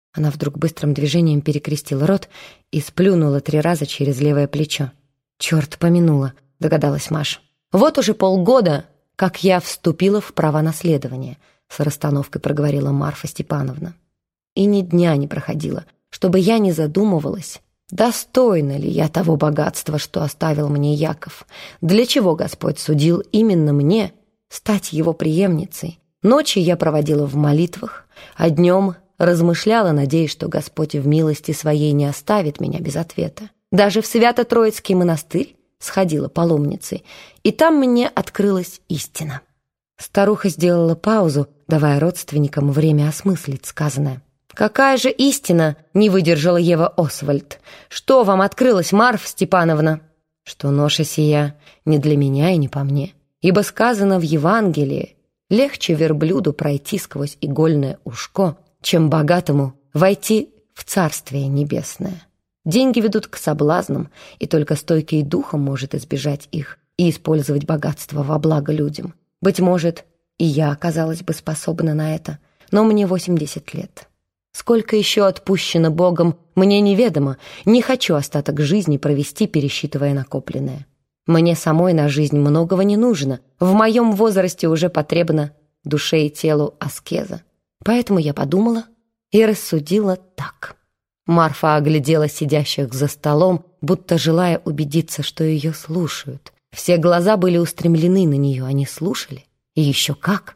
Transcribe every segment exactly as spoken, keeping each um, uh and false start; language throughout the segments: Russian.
Она вдруг быстрым движением перекрестила рот и сплюнула три раза через левое плечо. «Черт помянула», — догадалась Маша. «Вот уже полгода, как я вступила в права наследования», — с расстановкой проговорила Марфа Степановна. «И ни дня не проходило, чтобы я не задумывалась, достойна ли я того богатства, что оставил мне Яков, для чего Господь судил именно мне стать его преемницей. Ночи я проводила в молитвах, а днем размышляла, надеясь, что Господь в милости своей не оставит меня без ответа. Даже в Свято-Троицкий монастырь сходила паломницей, и там мне открылась истина». Старуха сделала паузу, давая родственникам время осмыслить сказанное. «Какая же истина?» — не выдержала Ева Освальд. «Что вам открылось, Марфа Степановна?» «Что ноша сия не для меня и не по мне, ибо сказано в Евангелии: легче верблюду пройти сквозь игольное ушко, чем богатому войти в Царствие Небесное. Деньги ведут к соблазнам, и только стойкий духом может избежать их и использовать богатство во благо людям. Быть может, и я оказалась бы способна на это, но мне восемьдесят лет. Сколько еще отпущено Богом, мне неведомо, не хочу остаток жизни провести, пересчитывая накопленное. Мне самой на жизнь многого не нужно, в моем возрасте уже потребна душе и телу аскеза. Поэтому я подумала и рассудила так». Марфа оглядела сидящих за столом, будто желая убедиться, что ее слушают. Все глаза были устремлены на нее, они слушали. И еще как!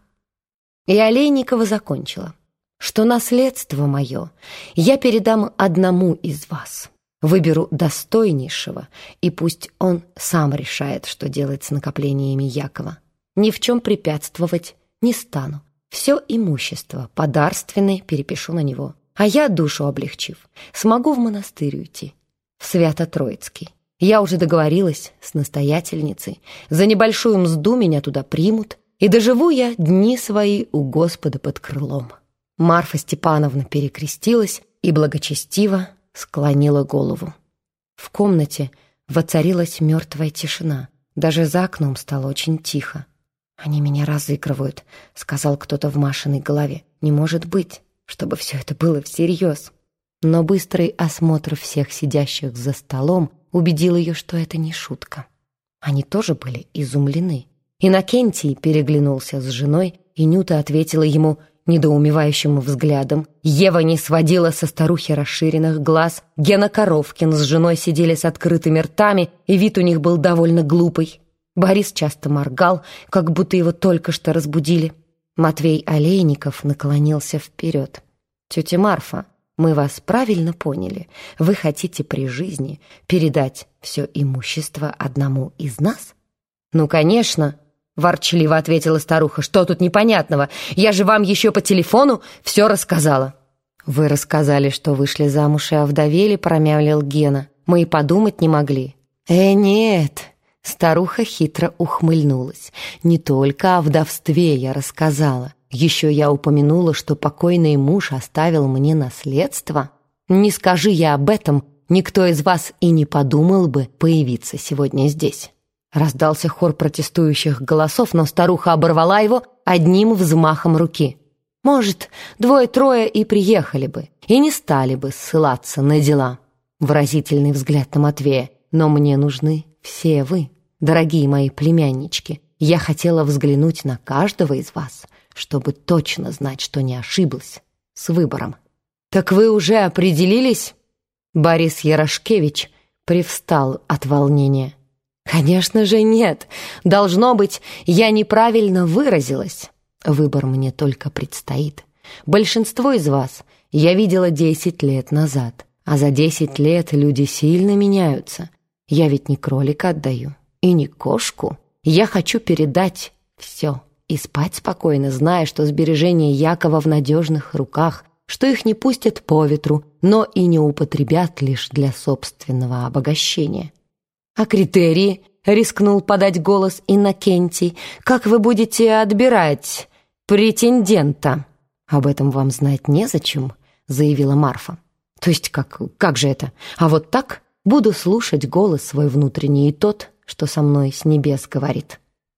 И Олейникова закончила, что наследство мое я передам одному из вас. Выберу достойнейшего, и пусть он сам решает, что делать с накоплениями Якова. Ни в чем препятствовать не стану. Все имущество подарственное перепишу на него. А я, душу облегчив, смогу в монастырь уйти, в Свято-Троицкий. Я уже договорилась с настоятельницей. За небольшую мзду меня туда примут, и доживу я дни свои у Господа под крылом». Марфа Степановна перекрестилась и благочестиво склонила голову. В комнате воцарилась мертвая тишина. Даже за окном стало очень тихо. «Они меня разыгрывают», — сказал кто-то в Машиной голове. «Не может быть, чтобы все это было всерьез». Но быстрый осмотр всех сидящих за столом убедил ее, что это не шутка. Они тоже были изумлены. Иннокентий переглянулся с женой, и Нюта ответила ему недоумевающим взглядом. Ева не сводила со старухи расширенных глаз. Гена Коровкин с женой сидели с открытыми ртами, и вид у них был довольно глупый. Борис часто моргал, как будто его только что разбудили. Матвей Олейников наклонился вперед. «Тетя Марфа, мы вас правильно поняли. Вы хотите при жизни передать все имущество одному из нас?» «Ну, конечно», — ворчливо ответила старуха. «Что тут непонятного? Я же вам еще по телефону все рассказала». «Вы рассказали, что вышли замуж и овдовели», — промямлил Гена. «Мы и подумать не могли». «Э, нет». Старуха хитро ухмыльнулась. «Не только о вдовстве я рассказала. Еще я упомянула, что покойный муж оставил мне наследство. Не скажи я об этом, никто из вас и не подумал бы появиться сегодня здесь». Раздался хор протестующих голосов, но старуха оборвала его одним взмахом руки. «Может, двое-трое и приехали бы, и не стали бы ссылаться на дела». Выразительный взгляд на Матвея. «Но мне нужны все вы, дорогие мои племяннички. Я хотела взглянуть на каждого из вас, чтобы точно знать, что не ошиблась с выбором». «Так вы уже определились?» Борис Ярошкевич привстал от волнения. «Конечно же нет. Должно быть, я неправильно выразилась. Выбор мне только предстоит. Большинство из вас я видела десять лет назад, а за десять лет люди сильно меняются. Я ведь не кролика отдаю и не кошку. Я хочу передать все и спать спокойно, зная, что сбережения Якова в надежных руках, что их не пустят по ветру, но и не употребят лишь для собственного обогащения». «А критерии?» — рискнул подать голос Иннокентий. «Как вы будете отбирать претендента?» «Об этом вам знать незачем», — заявила Марфа. «То есть как, как же это? А вот так? Буду слушать голос свой внутренний и тот, что со мной с небес говорит».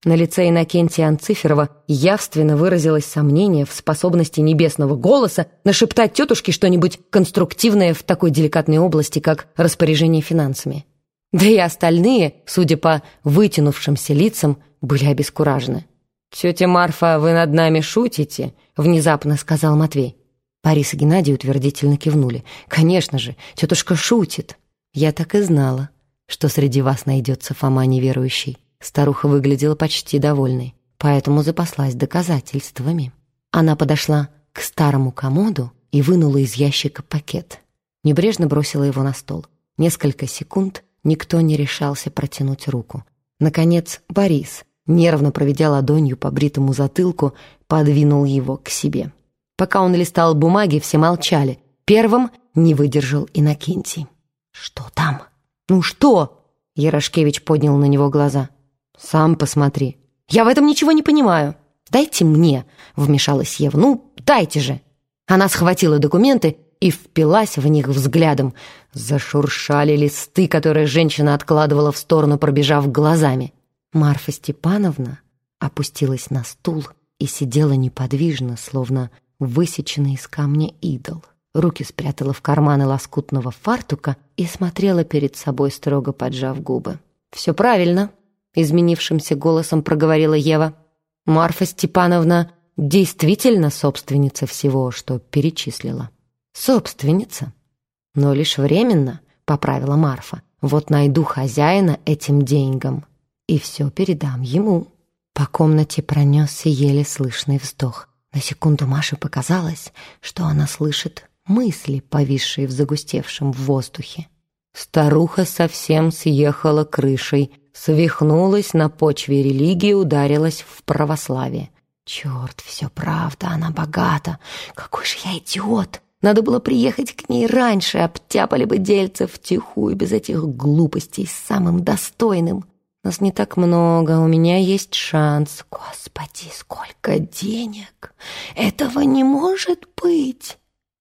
На лице Иннокентия Анциферова явственно выразилось сомнение в способности небесного голоса нашептать тетушке что-нибудь конструктивное в такой деликатной области, как распоряжение финансами. Да и остальные, судя по вытянувшимся лицам, были обескуражены. «Тетя Марфа, вы над нами шутите?» — внезапно сказал Матвей. Борис и Геннадий утвердительно кивнули. «Конечно же, тетушка шутит. Я так и знала, что среди вас найдется Фома неверующий». Старуха выглядела почти довольной, поэтому запаслась доказательствами. Она подошла к старому комоду и вынула из ящика пакет. Небрежно бросила его на стол. Несколько секунд никто не решался протянуть руку. Наконец Борис, нервно проведя ладонью по бритому затылку, подвинул его к себе. Пока он листал бумаги, все молчали. Первым не выдержал Иннокентий. «Что там?» «Ну что?» Ярошкевич поднял на него глаза. «Сам посмотри». «Я в этом ничего не понимаю». «Дайте мне», — вмешалась Ева. «Ну, дайте же». Она схватила документы и впилась в них взглядом. Зашуршали листы, которые женщина откладывала в сторону, пробежав глазами. Марфа Степановна опустилась на стул и сидела неподвижно, словно высеченный из камня идол. Руки спрятала в карманы лоскутного фартука и смотрела перед собой, строго поджав губы. «Все правильно», — изменившимся голосом проговорила Ева. «Марфа Степановна действительно собственница всего, что перечислила». «Собственница, но лишь временно», — поправила Марфа. «Вот найду хозяина этим деньгам и все передам ему». По комнате пронесся еле слышный вздох. На секунду Маше показалось, что она слышит мысли, повисшие в загустевшем воздухе. Старуха совсем съехала крышей, свихнулась на почве религии, ударилась в православие. «Черт, все правда, она богата. Какой же я идиот! Надо было приехать к ней раньше, обтяпали бы дельце втихую, без этих глупостей, с самым достойным. Нас не так много, у меня есть шанс. Господи, сколько денег! Этого не может быть!»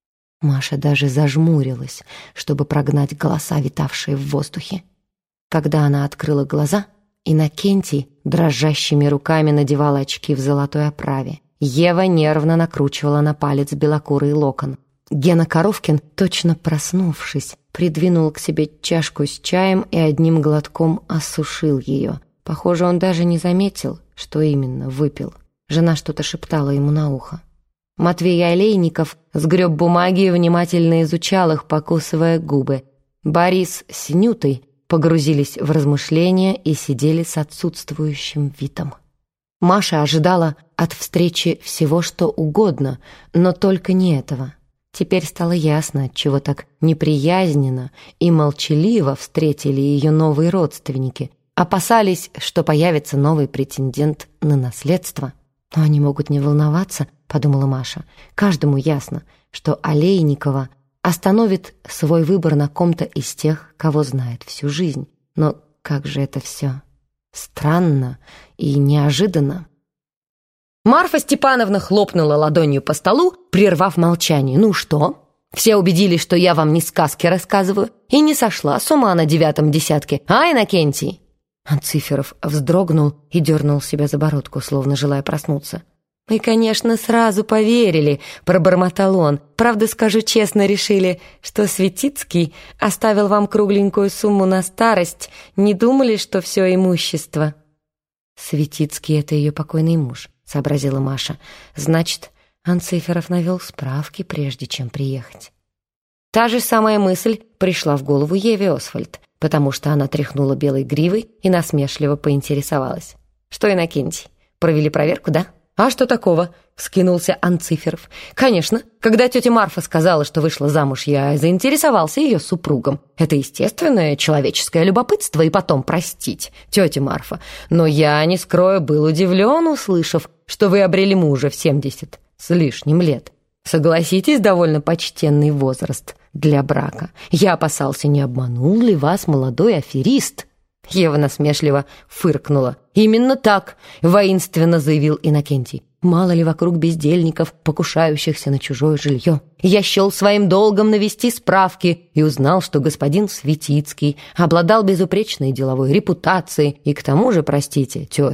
Маша даже зажмурилась, чтобы прогнать голоса, витавшие в воздухе. Когда она открыла глаза, Иннокентий дрожащими руками надевал очки в золотой оправе. Ева нервно накручивала на палец белокурый локон. Гена Коровкин, точно проснувшись, придвинул к себе чашку с чаем и одним глотком осушил ее. Похоже, он даже не заметил, что именно выпил. Жена что-то шептала ему на ухо. Матвей Олейников сгреб бумаги и внимательно изучал их, покусывая губы. Борис с Нютой погрузились в размышления и сидели с отсутствующим видом. Маша ожидала от встречи всего что угодно, но только не этого. Теперь стало ясно, отчего так неприязненно и молчаливо встретили ее новые родственники. Опасались, что появится новый претендент на наследство. «Но они могут не волноваться», — подумала Маша. «Каждому ясно, что Олейникова остановит свой выбор на ком-то из тех, кого знает всю жизнь. Но как же это все странно и неожиданно». Марфа Степановна хлопнула ладонью по столу, прервав молчание. «Ну что? Все убедились, что я вам не сказки рассказываю, и не сошла с ума на девятом десятке, а, Иннокентий?» Анциферов вздрогнул и дернул себя за бородку, словно желая проснуться. «Мы, конечно, сразу поверили», — пробормотал он. «Правда, скажу честно, решили, что Светицкий оставил вам кругленькую сумму на старость. Не думали, что все имущество». «Светицкий — это ее покойный муж», — сообразила Маша. «Значит, Анциферов навел справки, прежде чем приехать». Та же самая мысль пришла в голову Еве Освальд, потому что она тряхнула белой гривой и насмешливо поинтересовалась. «Что, Иннокентий, провели проверку, да?» «А что такого?» — вскинулся Анциферов. «Конечно, когда тетя Марфа сказала, что вышла замуж, я заинтересовался ее супругом. Это естественное человеческое любопытство, и потом простить, тетя Марфа. Но я, не скрою, был удивлен, услышав, что вы обрели мужа в семьдесят с лишним лет. Согласитесь, довольно почтенный возраст для брака. Я опасался, не обманул ли вас молодой аферист». Ева насмешливо фыркнула. «Именно так», — воинственно заявил Иннокентий. «Мало ли вокруг бездельников, покушающихся на чужое жилье. Я счел своим долгом навести справки и узнал, что господин Светицкий обладал безупречной деловой репутацией и к тому же, простите, тетя,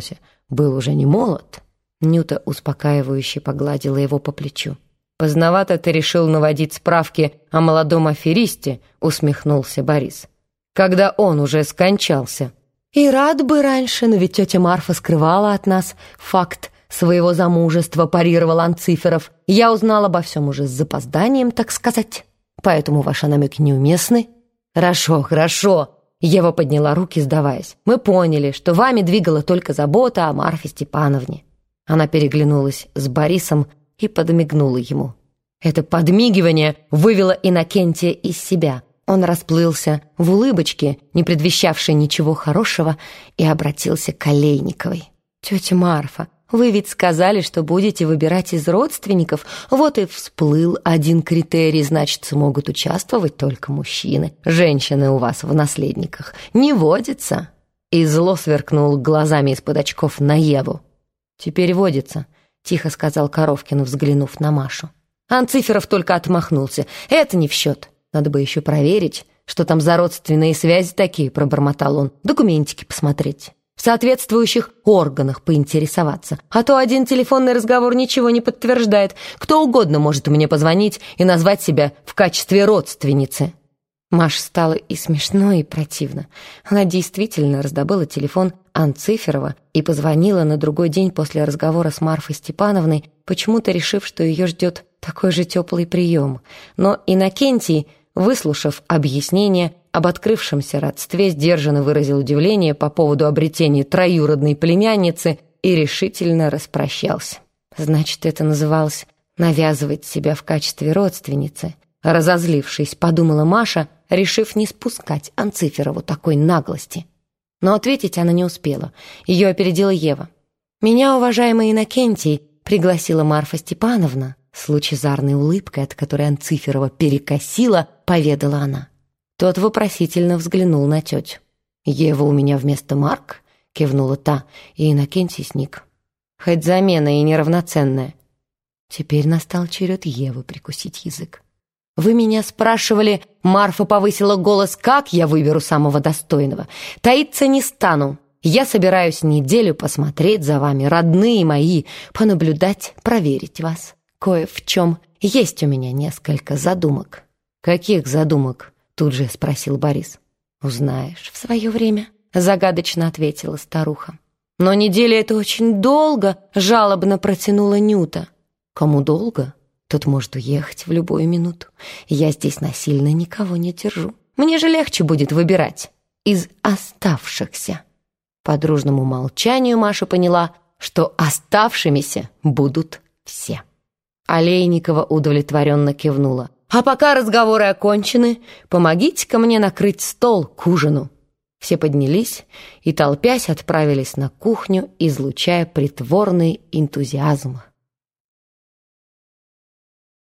был уже не молод». Нюта успокаивающе погладила его по плечу. «Поздновато ты решил наводить справки о молодом аферисте», — усмехнулся Борис. «Когда он уже скончался». «И рад бы раньше, но ведь тетя Марфа скрывала от нас факт своего замужества», — парировал Анциферов. «Я узнал обо всем уже с запозданием, так сказать. Поэтому ваши намеки неуместны». «Хорошо, хорошо», — Ева подняла руки, сдаваясь. «Мы поняли, что вами двигала только забота о Марфе Степановне». Она переглянулась с Борисом и подмигнула ему. Это подмигивание вывело Иннокентия из себя. Он расплылся в улыбочке, не предвещавшей ничего хорошего, и обратился к Олейниковой. «Тетя Марфа, вы ведь сказали, что будете выбирать из родственников. Вот и всплыл один критерий, значит, могут участвовать только мужчины. Женщины у вас в наследниках не водится». И зло сверкнул глазами из-под очков на Еву. «Теперь водится», — тихо сказал Коровкин, взглянув на Машу. Анциферов только отмахнулся. «Это не в счет. Надо бы еще проверить, что там за родственные связи такие», — пробормотал он. «Документики посмотреть. В соответствующих органах поинтересоваться. А то один телефонный разговор ничего не подтверждает. Кто угодно может мне позвонить и назвать себя в качестве родственницы». Маше стало и смешно, и противно. Она действительно раздобыла телефон Анциферова и позвонила на другой день после разговора с Марфой Степановной, почему-то решив, что ее ждет такой же теплый прием. Но Иннокентий, выслушав объяснение об открывшемся родстве, сдержанно выразил удивление по поводу обретения троюродной племянницы и решительно распрощался. Значит, это называлось «навязывать себя в качестве родственницы». Разозлившись, подумала Маша, решив не спускать Анциферову такой наглости. Но ответить она не успела. Ее опередила Ева. «Меня, уважаемый Иннокентий, пригласила Марфа Степановна», с лучезарной улыбкой, от которой Анциферова перекосила, поведала она. Тот вопросительно взглянул на тетю. «Ева у меня вместо Марк?» — кивнула та, и Иннокентий сник. «Хоть замена и неравноценная». Теперь настал черед Евы прикусить язык. «Вы меня спрашивали», — Марфа повысила голос, «как я выберу самого достойного? Таиться не стану. Я собираюсь неделю посмотреть за вами, родные мои, понаблюдать, проверить вас. Кое в чем есть у меня несколько задумок». «Каких задумок?» — тут же спросил Борис. «Узнаешь в свое время», — загадочно ответила старуха. «Но неделя — это очень долго», — жалобно протянула Нюта. «Кому долго? Тот может уехать в любую минуту. Я здесь насильно никого не держу. Мне же легче будет выбирать из оставшихся». По дружному молчанию Маша поняла, что оставшимися будут все. Олейникова удовлетворенно кивнула. «А пока разговоры окончены, помогите-ка мне накрыть стол к ужину». Все поднялись и, толпясь, отправились на кухню, излучая притворный энтузиазм.